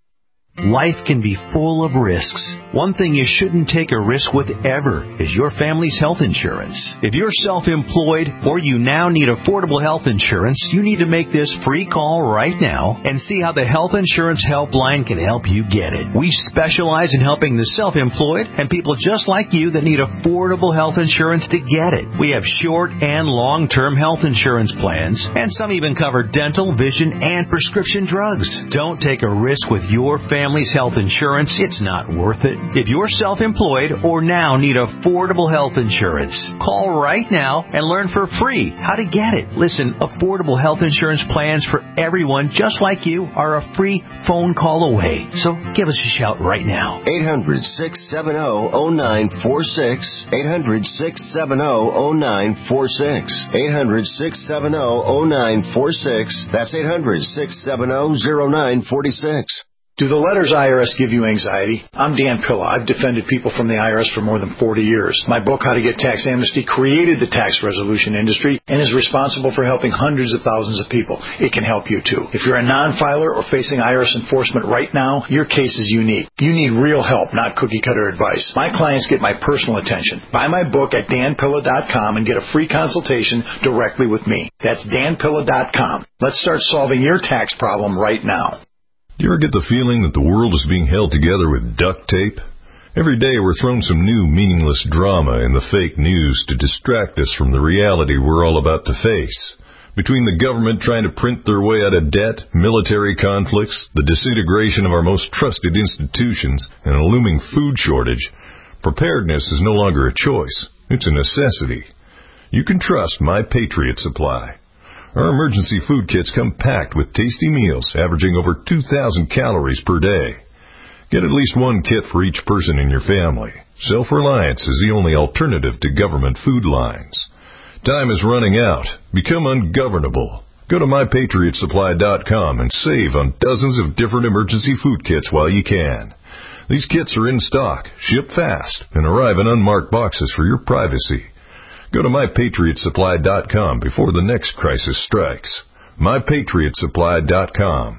Life can be full of risks. One thing you shouldn't take a risk with ever is your family's health insurance. If you're self-employed or you now need affordable health insurance, you need to make this free call right now and see how the Health Insurance Helpline can help you get it. We specialize in helping the self-employed and people just like you that need affordable health insurance to get it. We have short and long-term health insurance plans, and some even cover dental, vision, and prescription drugs. Don't take a risk with your family. Family's health insurance, it's not worth it. If you're self-employed or now need affordable health insurance, call right now and learn for free how to get it. Listen, affordable health insurance plans for everyone just like you are a free phone call away. So give us a shout right now. eight hundred, six seven zero, zero nine four six. eight hundred, six seven zero, zero nine four six. eight hundred, six seven zero, zero nine four six. That's eight hundred, six seven zero, zero nine four six. Do the letters I R S give you anxiety? I'm Dan Pilla. I've defended people from the I R S for more than forty years. My book, How to Get Tax Amnesty, created the tax resolution industry and is responsible for helping hundreds of thousands of people. It can help you, too. If you're a non-filer or facing I R S enforcement right now, your case is unique. You need real help, not cookie-cutter advice. My clients get my personal attention. Buy my book at dan pilla dot com and get a free consultation directly with me. That's dan pilla dot com. Let's start solving your tax problem right now. Do you ever get the feeling that the world is being held together with duct tape? Every day we're thrown some new meaningless drama in the fake news to distract us from the reality we're all about to face. Between the government trying to print their way out of debt, military conflicts, the disintegration of our most trusted institutions, and a looming food shortage, preparedness is no longer a choice. It's a necessity. You can trust My Patriot Supply. Our emergency food kits come packed with tasty meals averaging over two thousand calories per day. Get at least one kit for each person in your family. Self-reliance is the only alternative to government food lines. Time is running out. Become ungovernable. Go to my patriot supply dot com and save on dozens of different emergency food kits while you can. These kits are in stock, ship fast, and arrive in unmarked boxes for your privacy. Go to my patriot supply dot com before the next crisis strikes. my patriot supply dot com.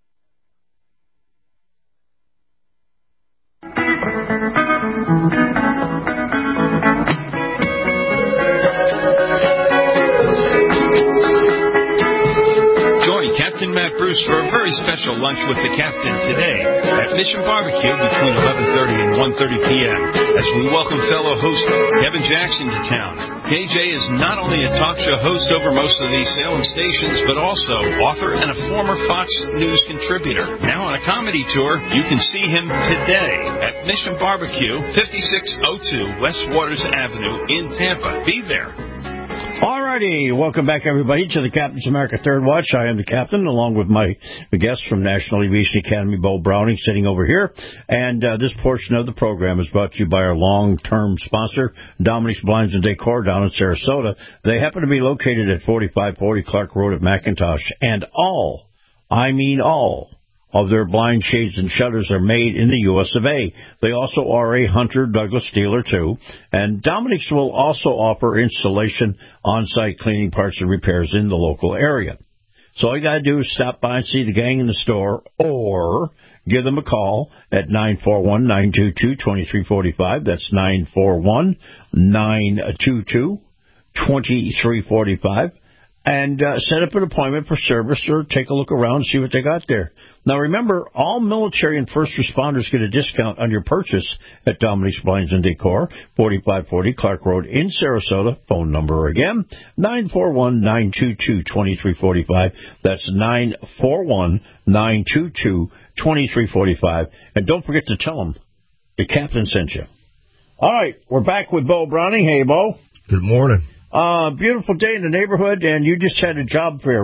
Join Captain Matt Bruce for a very special lunch with the Captain today at Mission Barbecue between eleven thirty and one thirty p.m. as we welcome fellow host Kevin Jackson to town. K J is not only a talk show host over most of these Salem stations, but also author and a former Fox News contributor. Now on a comedy tour, you can see him today at Mission Barbecue, fifty-six oh two West Waters Avenue in Tampa. Be there. All righty. Welcome back, everybody, to the Captain's America Third Watch. I am the Captain, along with my guest from National Aviation Academy, Bo Browning, sitting over here. And uh, this portion of the program is brought to you by our long-term sponsor, Dominic's Blinds and Decor down in Sarasota. They happen to be located at forty-five forty Clark Road at McIntosh. And all, I mean all, of their blind shades and shutters are made in the U S of A. They also are a Hunter Douglas dealer, too. And Dominic's will also offer installation, on-site cleaning, parts, and repairs in the local area. So all you got to do is stop by and see the gang in the store, or give them a call at nine four one, nine two two, two three four five. That's nine four one, nine two two, two three four five. And uh, set up an appointment for service or take a look around and see what they got there. Now, remember, all military and first responders get a discount on your purchase at Dominic's Blinds and Decor, forty-five forty Clark Road in Sarasota. Phone number again, nine four one, nine two two, two three four five. That's nine four one, nine two two, two three four five. And don't forget to tell them the Captain sent you. All right, we're back with Bo Browning. Hey, Bo. Good morning. Uh, beautiful day in the neighborhood, and you just had a job fair, right?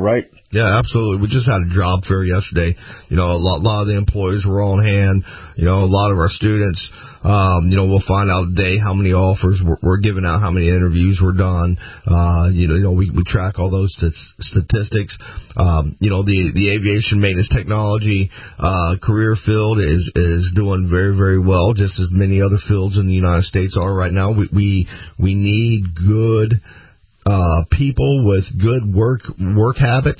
Yeah, absolutely. We just had a job fair yesterday. You know, a lot, lot of the employees were on hand. You know, a lot of our students, um, you know, we'll find out today how many offers were, were given out, how many interviews were done. Uh, you know, you know, we, we track all those st- statistics. Um, you know, the, the aviation maintenance technology, uh, career field is, is doing very, very well, just as many other fields in the United States are right now. We, we, we need good, Uh, people with good work work habits,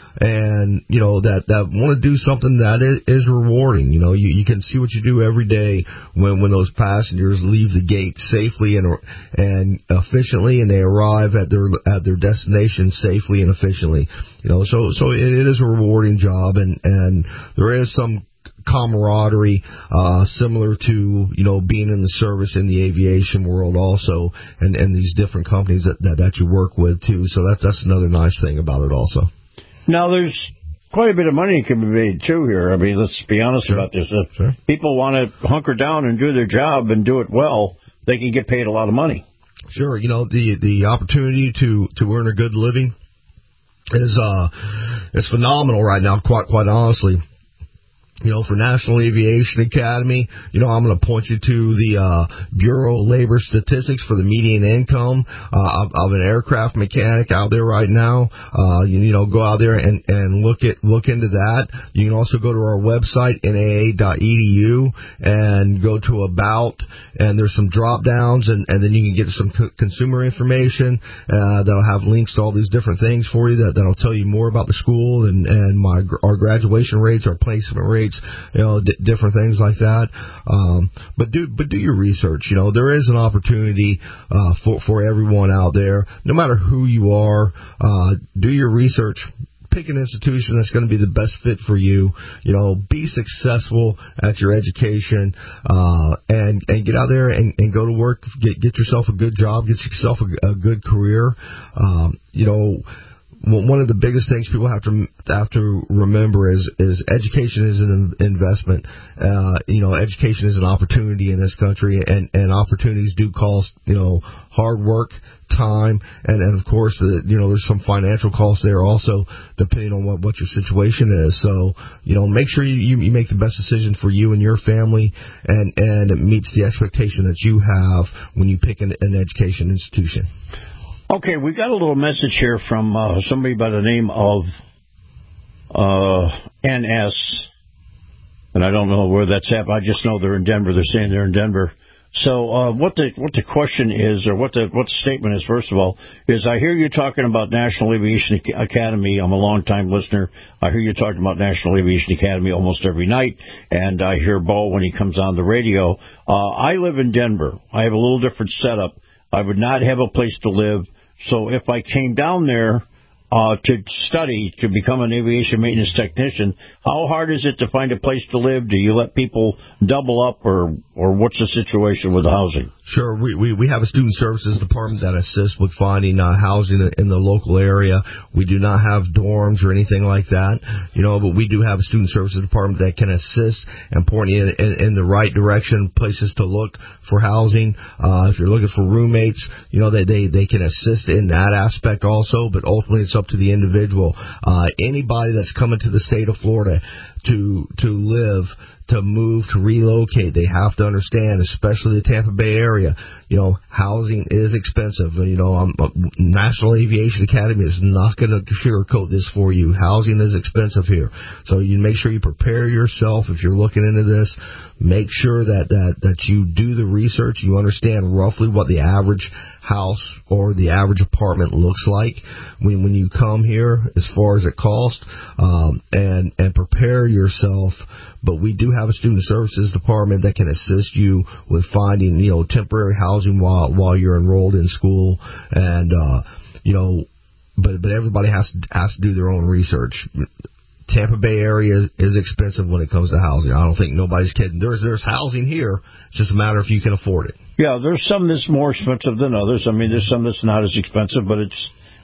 and you know that that want to do something that is, is rewarding. You know, you, you can see what you do every day when when those passengers leave the gate safely and and efficiently, and they arrive at their at their destination safely and efficiently. You know, so so it, it is a rewarding job, and and there is some camaraderie, uh, similar to, you know, being in the service in the aviation world also, and, and these different companies that, that, that you work with too. So that's, that's another nice thing about it also. Now there's quite a bit of money can be made too here. I mean, let's be honest sure. about this. If sure. people want to hunker down and do their job and do it well, they can get paid a lot of money. Sure. You know, the, the opportunity to, to earn a good living is, uh, is phenomenal right now, quite, quite honestly. You know, for National Aviation Academy, you know, I'm going to point you to the uh, Bureau of Labor Statistics for the median income uh, of, of an aircraft mechanic out there right now. Uh, you, you know, go out there and, and look at look into that. You can also go to our website, N A A dot E D U, and go to About, and there's some drop downs, and, and then you can get some co- consumer information uh, that'll have links to all these different things for you that, that'll tell you more about the school and, and my our graduation rates, our placement rates. You know, d- different things like that. Um, but do but do your research. You know, there is an opportunity uh, for for everyone out there, no matter who you are. Uh, do your research. Pick an institution that's going to be the best fit for you. You know, be successful at your education, uh, and and get out there and, and go to work. Get get yourself a good job. Get yourself a, a good career. Um, you know. One of the biggest things people have to have to remember is is education is an investment. Uh, you know, education is an opportunity in this country, and, and opportunities do cost, you know, hard work, time, and, and of course, the, you know, there's some financial costs there also, depending on what, what your situation is. So, you know, make sure you, you make the best decision for you and your family, and, and it meets the expectation that you have when you pick an, an education institution. Okay, we got a little message here from uh, somebody by the name of uh, N S, and I don't know where that's at, but I just know they're in Denver. They're saying they're in Denver. So uh, what the what the question is, or what the what the statement is, first of all, is I hear you talking about National Aviation Academy. I'm a long-time listener. I hear you talking about National Aviation Academy almost every night, and I hear Bo when he comes on the radio. Uh, I live in Denver. I have a little different setup. I would not have a place to live. So if I came down there uh, to study, to become an aviation maintenance technician, how hard is it to find a place to live? Do you let people double up, or or what's the situation with the housing? Sure. We, we, we have a student services department that assists with finding uh, housing in the local area. We do not have dorms or anything like that, you know, but we do have a student services department that can assist and point you in, in, in the right direction, places to look for housing. Uh, if you're looking for roommates, you know, they, they, they can assist in that aspect also, but ultimately it's up to the individual. Uh, anybody that's coming to the state of Florida to, to live, to move, to relocate, they have to understand, especially the Tampa Bay area, you know, housing is expensive. You know, um, National Aviation Academy is not going to sugarcoat this for you. Housing is expensive here. So you make sure you prepare yourself if you're looking into this. Make sure that, that, that you do the research. You understand roughly what the average house or the average apartment looks like when when you come here as far as it costs, um, and, and prepare yourself. But we do have a student services department that can assist you with finding, you know, temporary housing while while you're enrolled in school. And, uh, you know, but but everybody has to, has to do their own research. Tampa Bay area is, is expensive when it comes to housing. I don't think nobody's kidding. There's there's housing here. It's just a matter if you can afford it. Yeah, there's some that's more expensive than others. I mean, there's some that's not as expensive, but it's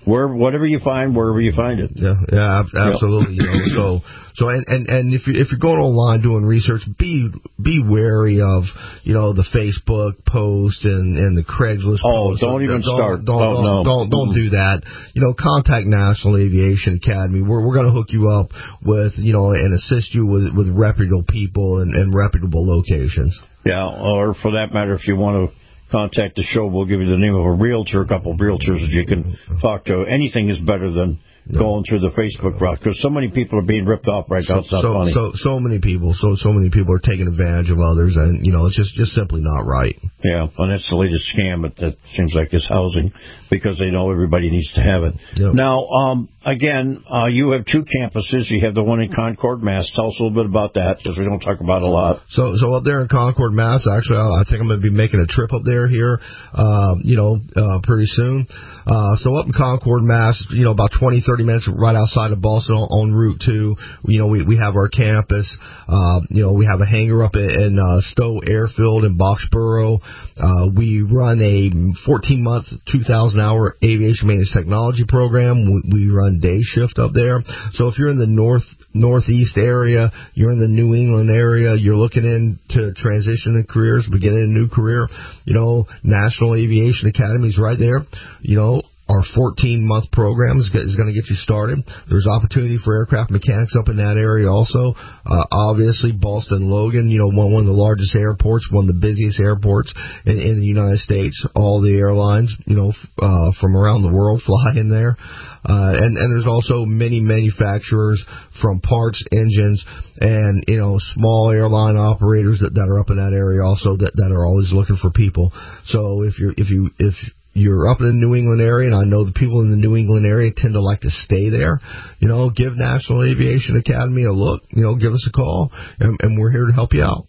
where whatever you find, wherever you find it. Yeah, yeah, absolutely. Yep. You know, so, so, and, and, and if you if you're going online doing research, be be wary of, you know, the Facebook post and, and the Craigslist oh, post. don't even don't, start. Don't oh, don't no. don't, don't mm-hmm. do that. You know, contact National Aviation Academy. We're we're going to hook you up with, you know, and assist you with with reputable people and, and reputable locations. Yeah, or for that matter, if you want to contact the show, we'll give you the name of a realtor, a couple of realtors that you can talk to. Anything is better than no. going through the Facebook route, because so many people are being ripped off right now. It's not so, funny. So so many people, so so many people are taking advantage of others, and you know it's just just simply not right. Yeah, and that's the latest scam. But that seems like is housing, because they know everybody needs to have it. Yep. Now, um, again, uh, you have two campuses. You have the one in Concord, Mass. Tell us a little bit about that, because we don't talk about it a lot. So so up there in Concord, Mass. Actually, I think I'm going to be making a trip up there here, uh, you know, uh, pretty soon. Uh, so up in Concord, Mass, you know, about twenty, thirty minutes right outside of Boston on, on Route two, you know, we, we have our campus. Uh, you know, we have a hangar up in, in uh, Stowe Airfield in Boxborough. Uh, we run a fourteen-month, two thousand hour aviation maintenance technology program. We, we run day shift up there. So if you're in the north, northeast area, you're in the New England area, you're looking into transitioning careers, beginning a new career, you know, National Aviation Academy is right there. You know, our fourteen-month program is, is going to get you started. There's opportunity for aircraft mechanics up in that area also. Uh, obviously, Boston Logan, you know, one, one of the largest airports, one of the busiest airports in, in the United States. All the airlines, you know, uh, from around the world fly in there. Uh, and, and there's also many manufacturers from parts, engines, and, you know, small airline operators that, that are up in that area also that, that are always looking for people. So if you're, if you, if you're up in the New England area, and I know the people in the New England area tend to like to stay there, you know, give National Aviation Academy a look, you know, give us a call, and, and we're here to help you out.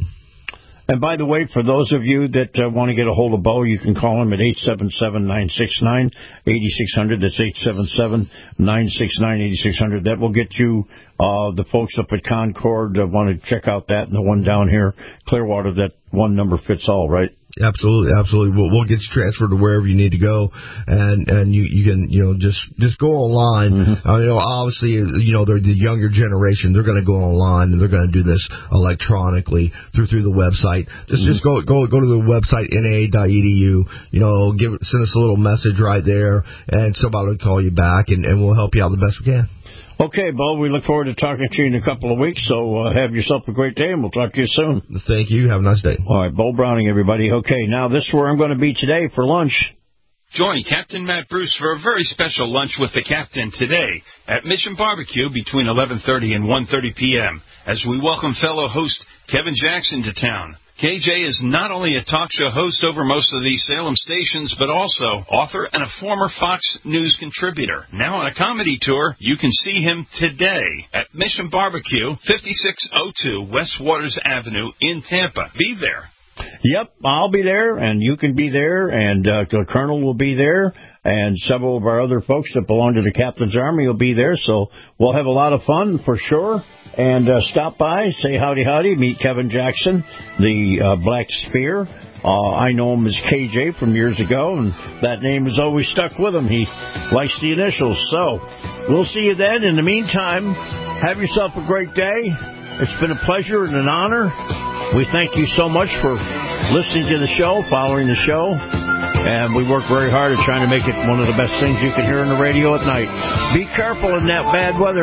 And by the way, for those of you that uh, want to get a hold of Bo, you can call him at eight seven seven, nine six nine, eight six zero zero. That's eight seven seven, nine six nine, eight six zero zero. That will get you uh, the folks up at Concord uh, want to check out that, and the one down here, Clearwater, that one number fits all, right? Absolutely, absolutely. We'll, we'll get you transferred to wherever you need to go, and and you you can you know just just go online. Mm-hmm. Uh, you know, obviously, you know, they're the younger generation. They're going to go online and they're going to do this electronically through through the website. Just mm-hmm. just go go go to the website N A A dot E D U. You know, give send us a little message right there, and somebody will call you back, and, and we'll help you out the best we can. Okay, Bo, we look forward to talking to you in a couple of weeks, so uh, have yourself a great day, and we'll talk to you soon. Thank you. Have a nice day. All right, Bo Browning, everybody. Okay, now this is where I'm going to be today for lunch. Join Captain Matt Bruce for a very special lunch with the Captain today at Mission Barbecue between eleven thirty and one thirty p.m. as we welcome fellow host Kevin Jackson to town. K J is not only a talk show host over most of these Salem stations, but also author and a former Fox News contributor. Now on a comedy tour, you can see him today at Mission Barbecue, fifty-six oh two West Waters Avenue in Tampa. Be there. Yep, I'll be there, and you can be there, and uh, the Colonel will be there, and several of our other folks that belong to the Captain's Army will be there, so we'll have a lot of fun for sure. And uh, stop by, say howdy howdy, meet Kevin Jackson, the uh, Black Spear. Uh, I know him as K J from years ago, and that name has always stuck with him. He likes the initials. So we'll see you then. In the meantime, have yourself a great day. It's been a pleasure and an honor. We thank you so much for listening to the show, following the show. And we work very hard at trying to make it one of the best things you can hear on the radio at night. Be careful in that bad weather.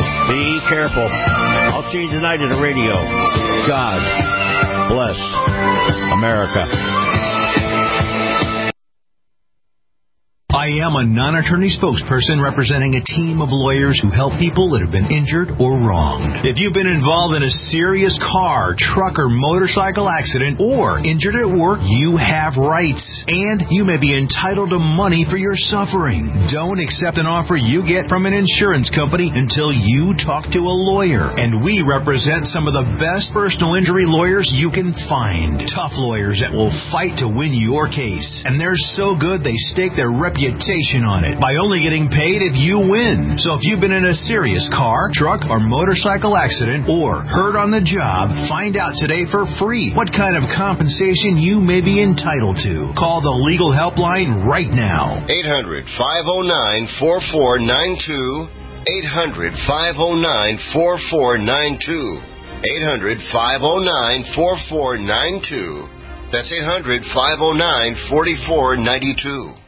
Be careful. I'll see you tonight at the radio. God bless America. I am a non-attorney spokesperson representing a team of lawyers who help people that have been injured or wronged. If you've been involved in a serious car, truck, or motorcycle accident or injured at work, you have rights, and you may be entitled to money for your suffering. Don't accept an offer you get from an insurance company until you talk to a lawyer, and we represent some of the best personal injury lawyers you can find. Tough lawyers that will fight to win your case, and they're so good they stake their reputation reputation on it by only getting paid if you win. So if you've been in a serious car, truck, or motorcycle accident or hurt on the job, find out today for free what kind of compensation you may be entitled to. Call the Legal Helpline right now. eight hundred, five oh nine, four four nine two. eight hundred, five oh nine, four four nine two. eight hundred, five oh nine, four four nine two. That's eight hundred, five oh nine, four four nine two.